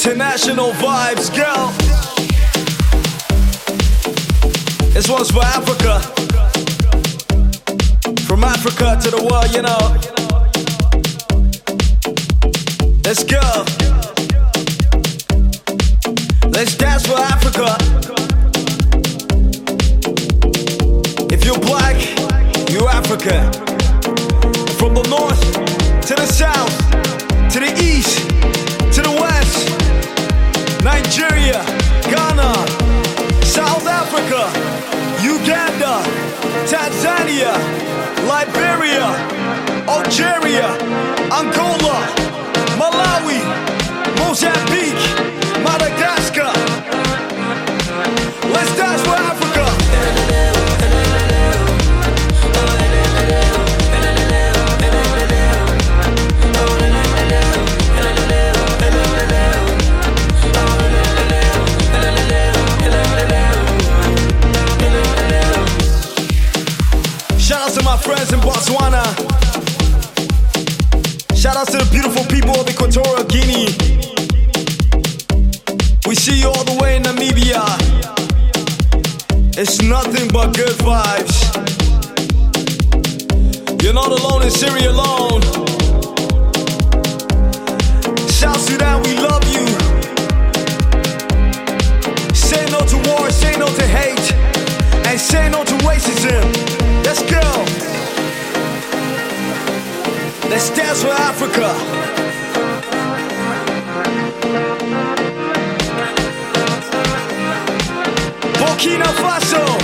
International vibes, girl. This one's for Africa. From Africa to the world, you know. Let's go. Let's dance for Africa. If you're black, you're African. From the north to the south, to the east, to the west, Nigeria, Ghana, South Africa, Uganda, Tanzania, Liberia, Algeria, Angola, Malawi, Mozambique, Madagascar. Let's dance for Africa. Shout out to my friends in Botswana. Shout out to the beautiful people of Equatorial Guinea. We see you all the way in Namibia. It's nothing but good vibes. You're not alone in Syria alone. South Sudan, we love you. Say no to war, say no to hate, and say no to racism. Let's go. Let's dance for Africa. Burkina Faso.